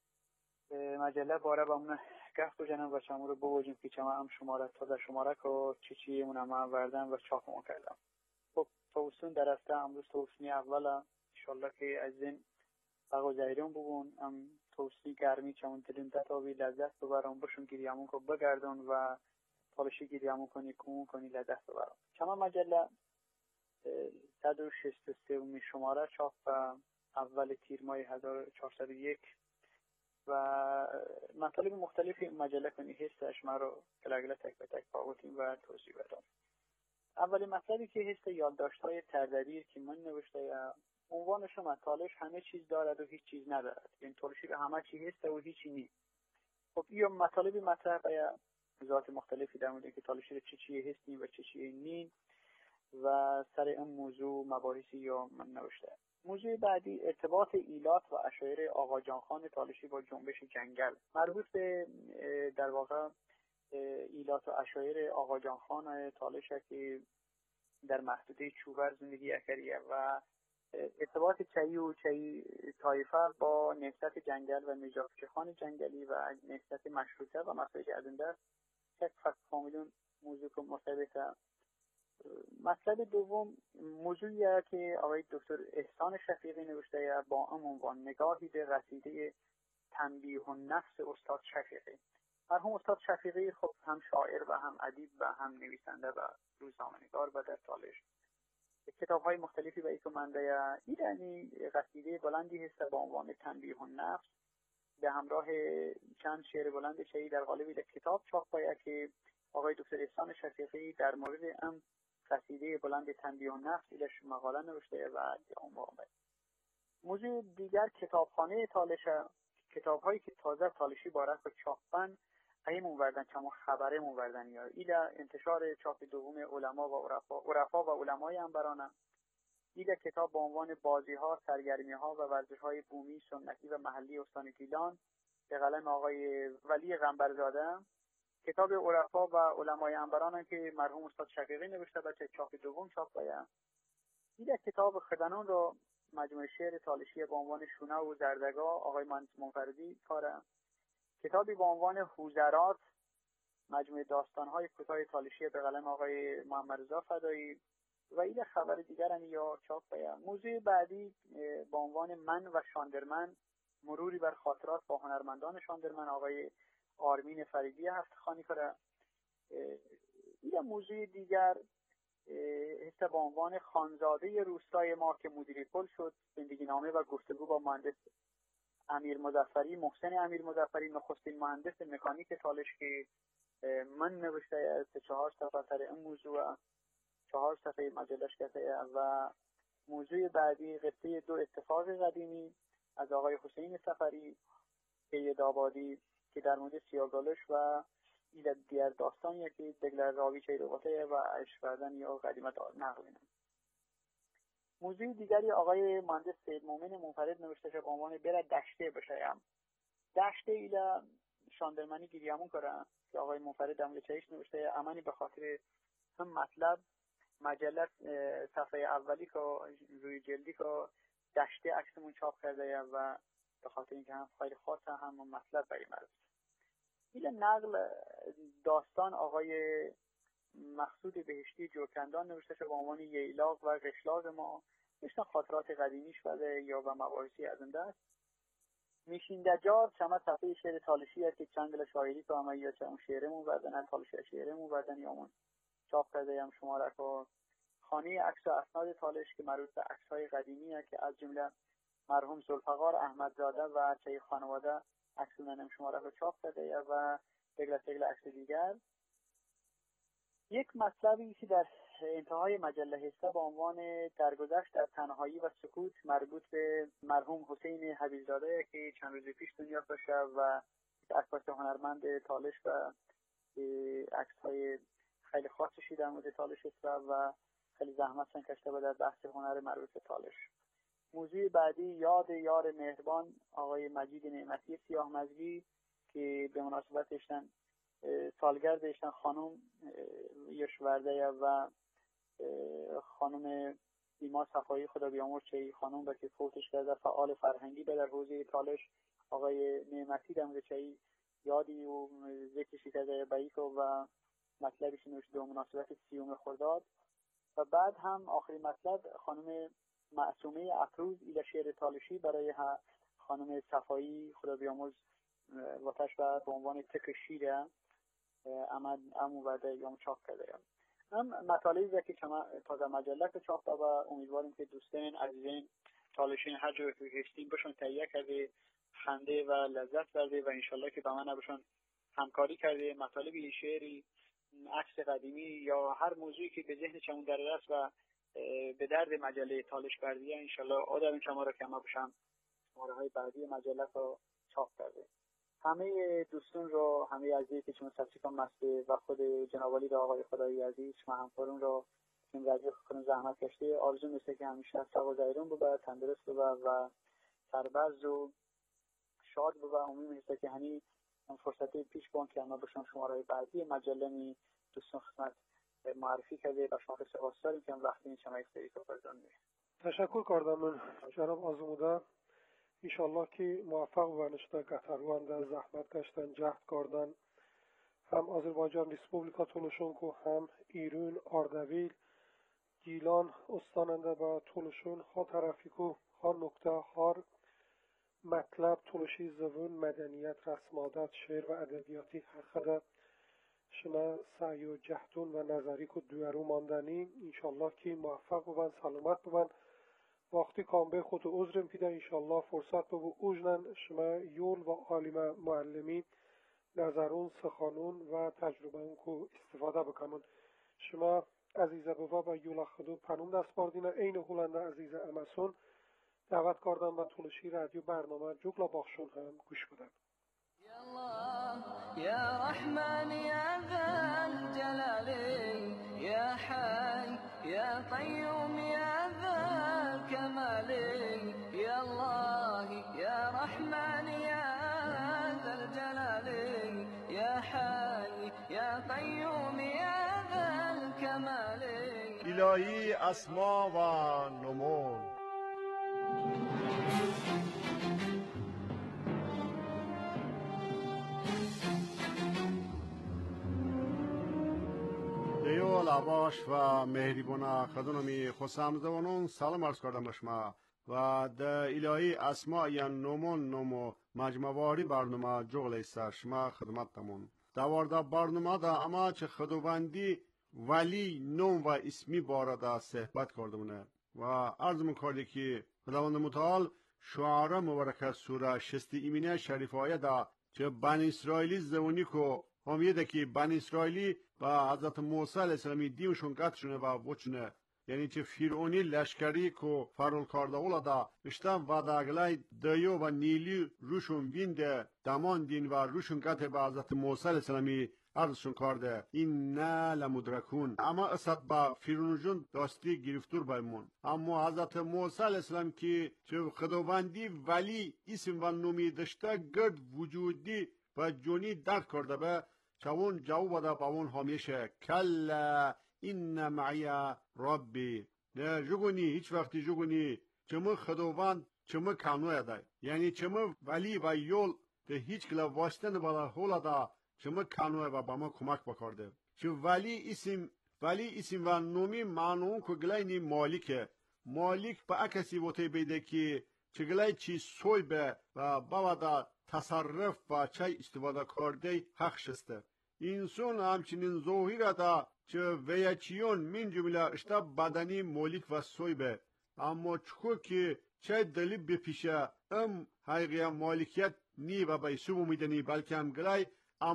مجله باره با اون گفت بجنم و چما رو بوجیم که چما هم شماره تا در شماره که چی اونم هم وردم و چاپمون کردم. خب توسون درسته امروز توسونی اوله انشالله که از این بقا زیرون ببون توسی گرمی چمون تلین تتاوی لذت ببرم بشون گریمون که بگردون و تالشی گریمون کنی کمون کنی لذت ببرم. چما مجله 163 شماره چاپ اول تیر ماه 1401 و مطالب مختلفی مجله کنی هستش ما رو گلگله تک به تک پاوتیم و توضیح بدم. اولی مطلبی که هست یادداشت‌های تردبیر که من نوشته عنوان شما تالش همه چیز دارد و هیچ چیز ندارد. این تالشی به همه چی هست و هیچی نیست. خب این مطالبی مطرح یا ذات مختلفی در مورد که تالشی چه چیزی هست و چه چیزی نیست و سر این موضوع مباحثی یا من نوشته. موضوع بعدی ارتباط ایلات و اشاعره آقا جان خان تالشی با جنبش جنگل مربوط به در واقع ایلات و اشاعره آقا جان خان تالش که در محدوده چوبر زندگی کردیه و ارتباط چایی و چایی طایفه با نهضت جنگل و نجات خان جنگلی و نهضت مشروطه و مسائل از این دست یک فقط کاملون موضوع که مرتبطه. مطلب دوم موضوعیه که آقای دکتر احسان شفیقی نوشته با عنوان نگاهی به قصیده تنبیه النفس استاد شفیقی. مرحوم استاد شفیقی خب هم شاعر و هم ادیب و هم نویسنده و روزنامه‌نگار و در تالش کتاب‌های مختلفی و ایکومنده ایرانی قصیده بلندی هست با عنوان تنبیه النفس به همراه چند شعر بلند چایی در قالب کتاب چاپ باید که آقای دکتر احسان شفیقی در مورد ام قصیده بلند تنبیه النفس ایلش مقاله نوشته و آمده. موضوع دیگر کتابخانه تالش کتاب‌هایی که تازه تالشی باره و چاپن ایمون وردن چما خبره موردن یا ایلا انتشار چاپ دوم علما و عرفا و علمای انبرانه. ایلا کتاب با عنوان بازی‌ها، سرگرمی‌ها و ورزش‌های بومی، سنتی و محلی استان گیلان به قلم آقای ولی قنبرزاده. کتاب عرفا و علمای انبرانه که مرحوم استاد شفیقی نوشته بچه چاپ دوم چاپ باید. ایلا کتاب خدنان رو مجموعه شعر تالشی با عنوان شونه و زردگاه آقای مهندس منفردی کاره. کتابی با عنوان حوزرات مجموعه داستان‌های کوتاه تالشی به قلم آقای محمد رضا فدایی و ایده خبر دیگر هم یا چاپ باید. موضوع بعدی با عنوان من و شاندرمن مروری بر خاطرات با هنرمندان شاندرمن آقای آرمین فریدی هفتخانی کاره. ایده موضوع دیگر هست با عنوان خانزاده روستای ما که مدیر کل شد زندگی نامه و گفتگو با مهندس امیر مظفری محسن امیر مظفری نخستین مهندس مکانیک تالش که من نوشته از 4 صفحه سر این موضوع 4 صفحه مجلش کرده و موضوع بعدی قصه دو اتفاق قدیمی از آقای حسین سفری که دابادی که در مورد سیاگالش و ایل دیگر داستان یکی دگلر راوی چه روغته و عشق کردن یا قدیمت نقل اینه. موضوع دیگری آقای مهندس سید مومن منفرد نوشته شد به عنوان بره دشته بشیم. دشته ایلا شاندرمنی گیریمون کرن که آقای منفرد دمله چهش نوشته امانی به خاطر هم مطلب مجلت صفحه اولی که روی جلدی که دشته عکسمون چاپ کرده و به خاطر اینکه هم خیلی خاصه هم مطلب برای مرد. ایلا نقل داستان آقای مقصود بهشتی جورکندان نوشته شد به عنوان ییلاق و قشلاق ما نشتن خاطرات قدیمیش بده یا و مباحثی از این دست. میشین دجار چما صفحه شعر تالشی هست که چند دل شاعری که همه یا چه اون شعرمون بردن تالشی شعرمون بردن یا اون چاپ کرده هم شماره که خانه عکس و اسناد تالش که مربوط به عکس‌های قدیمی هست که از جمله مرحوم ذوالفقار احمدزاده و چه خانواده عکسون هم شماره رو چاپ کرده و تگل عکس دیگر. یک مطلبی که در انتهای مجله هسته با عنوان درگذشت در تنهایی و سکوت مربوط به مرحوم حسین حبیبزاده که چند روز پیش دنیا باشه و عکاس هنرمند تالش و عکس‌های خیلی خاصی در مورد تالش است و خیلی زحمت کشیده بود در بحث هنر مربوط به تالش. موضوع بعدی یاد یار مهربان آقای مجید نعمتی سیاه مزگی که به مناسبت اشتن سالگرد اشتن خانم یشورده و خانم ایما صفایی خدا بیامرز چه خانم با که فوتش کرده فعال فرهنگی به در حوزه تالش آقای نعمتی دمده چه یادی و ذکرشی کرده باییک و مطلبش نوشته به مناسبت 30 خرداد و بعد هم آخرین مطلب خانم معصومه افروز ایل شعر تالشی برای خانم صفایی خدا بیامرز واتش به عنوان تک شیره امو بعد یوم چاپ کرده هم مطالعی که کما تازه مجله که چاپ و امیدواریم که دوستان عزیزین تالشین هر جایی که هستیم بهشون تهیه کرده خنده و لذت برده و انشالله که با من بهشون همکاری کرده مطالبی شعری عکس قدیمی یا هر موضوعی که به ذهن چمون در رس و به درد مجله تالش بردیه انشالله آدم شما را که ما بشم شماره‌های بعدی مجله رو چاپ کرده. همه دوستان رو همه عزیزی که چون سبسیکان مسته و خود جناب عالی را آقای خدایی عزیز شما همکارون را این رادیو کنون زحمت کشته آرزو میشه که همیشه سلام و زایرون بود تندرست بود و سربز و شاد بود و امید میشه که همین فرصتی پیش بون که ما بشون شماره بعدی مجله می دوستان خدمت معرفی کرده و شما سپاس داریم که وقتی شما اختیاری تو پردان می تشکر کردم من جناب آزموده انشالله که موفق بنشته قطروان در زحمت کشتن جهد کردن هم آذربایجان ریسپوبلیکا تولوشونکو هم ایرون اردبیل گیلان استاننده با تولوشون ها ترافیکو ها نکته ها مطلب تولوشی زبون مدنیت رسم عادت شعر و ادبیاتی حقیقت شما سعی و جهدون و نظری که دویرو ماندنی انشالله که موفق بودن سلامت بودن وقتی کامبه خود عذرم پیده انشالله فرصت ببو اوجنن شما یول و عالم معلمی نظرون سخانون و تجربه اون که استفاده بکنن شما عزیزه بوا و یولا خدو پنوم دست باردینه این هولنده عزیزه امسون دعوت کردم و تولشی رادیو برنامه جوگلا باخشون هم گوش بدن يا الله يا رحمن يا ذا الجلال يا حي يا قيوم يا ذا الكمال يا الله يا رحمن يا ذا الجلال يا حي يا قيوم يا ذا الكمال الهی اسما و نمون دیو لباش و مهریبونا خدونمی خوسامزدوانون سلام عرض کردم بشما و ده الهی اسما یا نمو مجموعی برنامه جغل ایسا شما خدمت تمون دوارده برنامه دا اما چه خدوبندی ولی نوم و اسمی بارده صحبت کردمونه و عرض میکردی که خداوند متعال شعاره مبارکه سوره 60 ایمینه شریف آیه دا چه بنی اسرائیلی زمانی که همیده که بنی اسرائیلی و حضرت موسی علیه السلامی دیمشون قطع شونه و بچونه یعنی چه فرعونی لشکری که فرول کرده اولا دا اشتم و داگلای دیو و نیلی روشون بینده دمان دین و روشون قطع به حضرت موسی علیه السلامی عرضشون کرده این نه لمدرکون اما اصد با فرعون جون داستی گرفتور بایمون اما حضرت موسی علیه السلام که چه خداوندی ولی اسم و نومی داشته گرد وجودی و جونی درک کرده به چون جواب ده با اون همیشه کلا این معی ربی نه جگونی هیچ وقتی جگونی چمو خداوند چمو کانوی ده یعنی چمو ولی و یول ده هیچ کلا واشتن بالا هولا ده چمو کانوی و با ما کمک بکرده چه ولی اسم و نومی معنون که گلای مالکه مالک با اکسی وطه بیده که چگلای چی سوی به و باودا تصرف و چای استفاده کرده حق شسته انسان همچنین ظاهر دا چه ویچیون من جمله اشتا بدنی مالک و سوی به اما چکو که چای دلی بپیشه حقیقی مالکیت نی و بیسوب میدنی بلکه هم گلای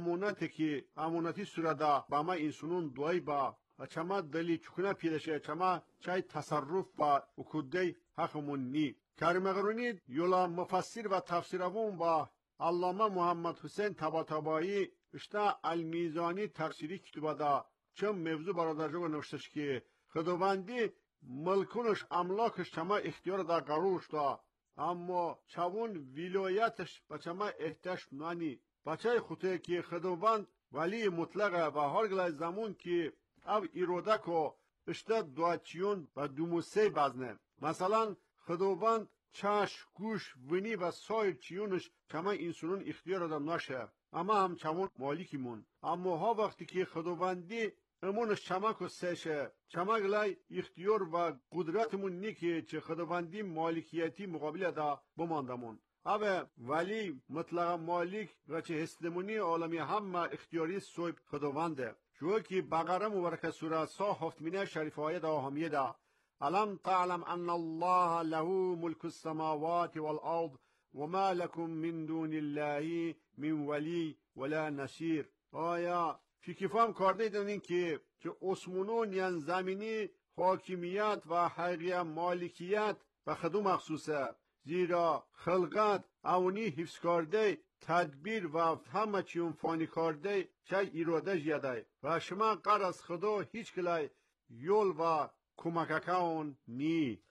امونتی سوره دا با ما انسانون دوی با و چما دلی چکنه پیدشه چما چای تصرف با اکوده حقمون نی کرمغرونی یولا مفسر و تفسیرمون با علامه محمد حسین طباطبایی اشتا المیزانی تفسیری کتبه دا چم موضوع برادرجو نوشتش که خداوندی ملکونش املاکش چما اختیار دا قروش دا اما چون ولایتش با چما احتاج نانی بچه خطه که خداوند ولی مطلقه و هرگلای زمون که او ایروده که اشتا دوچیون و دوموسی بزنه مثلا خداوند چش، گوش، ونی و سایر چیونش چما انسانون اختیار دادن نشه اما هم چمون مالکیمون اما ها وقتی که خداوندی امونش چما که سشه چما گلای اختیار و قدرتمون نی که چه خداوندی مالکیتی مقابل دا بماندمون اوه ولی مطلق مالک و چه هستمونی عالمی هم اختیاری صوب خداونده. شو که بقره مبارکه سوره سا هفتمینه شریفه های دا همیه دا الم تعلم ان الله له ملک السماوات والارض وما لكم من دون الله من ولی ولا نصیر. آیا فکر فهم کرده دانین که اسمونون یعنی زمینی حاکمیت و حقیقی مالکیت به خودو مخصوصه، زیرا خلقت اونی حفظ کرده تدبیر و همه چیون فانی کرده چه ایراده جیده و شما قرار از خدا هیچ کلی یول و کمککاون نی.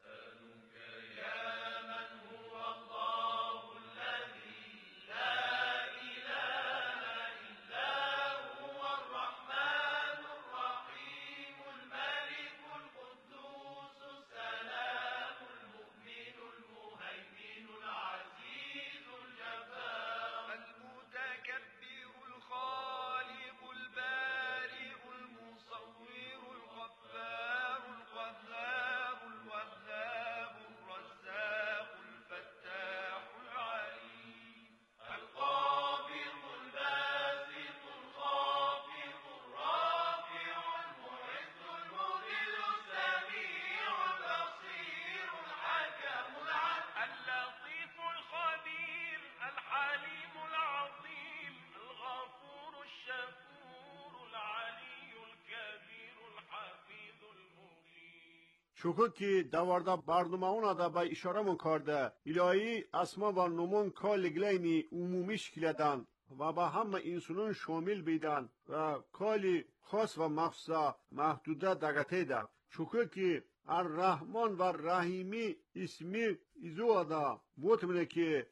شکر که دوارده برنامه اونا دا با اشاره من کرده الهی اسما و نمون کال گلینی عمومیش کلیدن و با همه انسانون شامل بیدن و کالی خاص و مخصوص محدوده دگته ده. شکر که الرحمن و الرحیمی اسمی ایزو دا مطمئنه که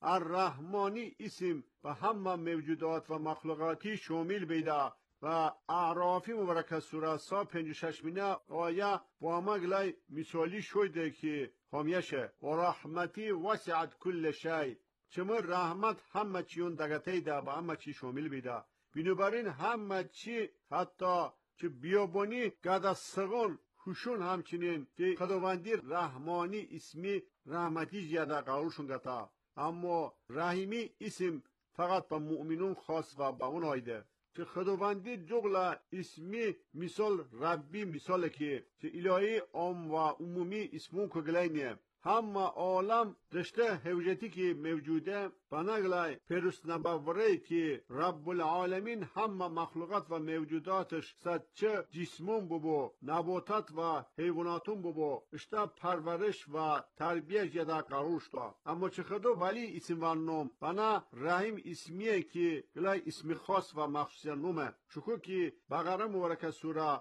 الرحمانی اسم و همه موجودات و مخلوقاتی شامل بیده و اعرافی مبارکه سوره سا 56 مینه آیه با مگلای مثالی شده که همیشه و رحمتی وسعت کل شی، چما رحمت همه چیون دگته ده با همه چی شامل بیده. بنابراین همه چی حتی چه بیابانی گده سغون خوشون همچنین که خداوندی رحمانی اسمی رحمتی زیاده قرارشون گتا، اما رحیمی اسم فقط با مؤمنون خاص و با اون آیده. که خداوندی جغل اسمی مثال ربی مثال که الهی عام و عمومی اسمون کگلینه همه عالم رشته حوجتی که موجوده بناگلای پیروس نبوره که رب العالمین همه مخلوقات و موجوداتش صد چه جسمون ببو نباتات و حیواناتون ببو اشتا پرورش و تربیه جدا قرار شد. اما چه خدا ولی اسم و نام بنا رحیم اسمیه که گلای اسم خاص و مخصوص نومه. شکر که بقره مبارکه سوره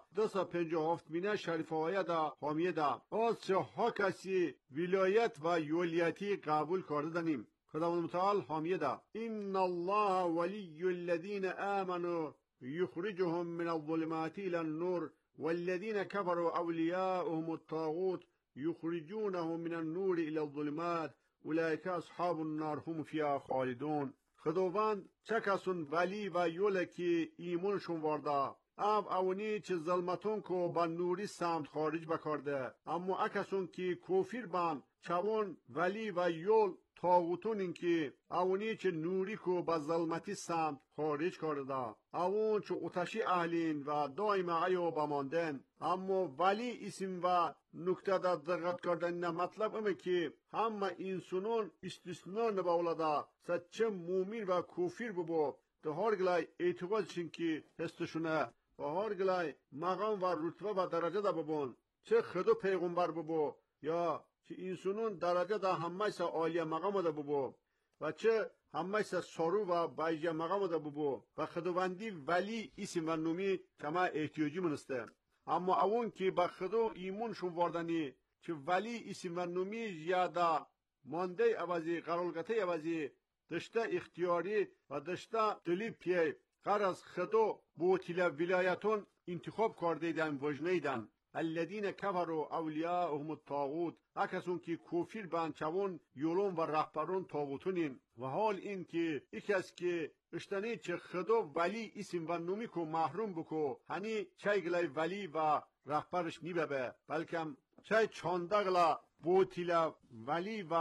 257 مینه شریفه آیه دا حامیه دا از چه ها کسی ولایت و یولیتی قبول کرده دانیم. خداوند متعال حامیه دا ان الله ولی الذین آمنوا یخرجهم من الظلمات الى النور والذین كفروا اولیاؤهم الطاغوت یخرجونهم من النور الى الظلمات اولئک اصحاب النار هم فیها خالدون. خداوند چه کسون ولی و یوله که ایمونشون وارده اونی چه ظلمتون کو با نوری سمت خارج بکرده، اما اکسون که کوفیر بان چون ولی و یول طاغوتون این که اونی چه نوری کو با ظلمتی سمت خارج کرده اون چه اتشی اهلین و دائم ایو بماندن. اما ولی اسم و نکته در دقت کردن نه مطلب امه که همه انسانون استثناء نباولده صد چه مومن و کوفیر ببو ده هرگلای اعتقادشون که هستشونه و هرگلای مقام و رتبه و درجه دا ببون چه خدا پیغمبر ببو یا چه انسانون درجه دا همه سا عالی مقام دا ببو و چه همه سا سارو و بایجه مقام دا ببو و خداوندی ولی اسم و نومی کما احتیاجی منسته. اما اون که با خدا ایمونشون واردنی چه ولی اسم و نومی زیاده مانده عوضی قرارگته عوضی دشته اختیاری و دشته دلی پیه قرار از خدا بوتیل ولایتون انتخاب کرده دیدن وجنیدن الذین کفروا اولیاءهم الطاغوت اکسون که کوفیر بند چون یولون و رهبرون طاغوتونین و حال این که یکی از که اشتنی چه خدا ولی اسم و نومی کو محروم بکو هنی چای گلای ولی و رهبرش نیبه بلکم چای چاندگلا بوتیل ولی و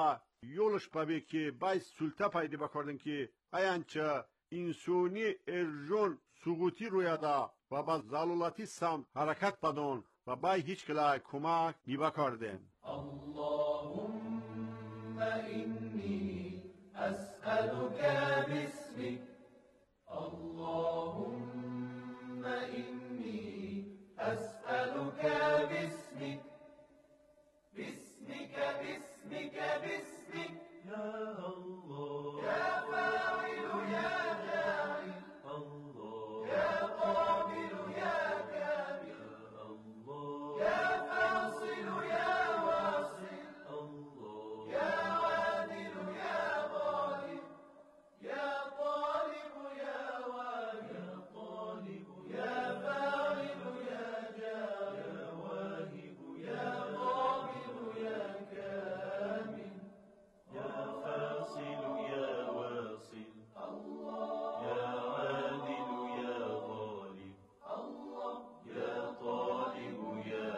yoluş babi ki bay sulta paydı bakardın ki ayança insuni erjon suguti ruyada و با زالولاتی سم حرکت بدون و بای هیچ کلای کمک نیبا کردن. اللهم إني أسألك باسمك اللهم إني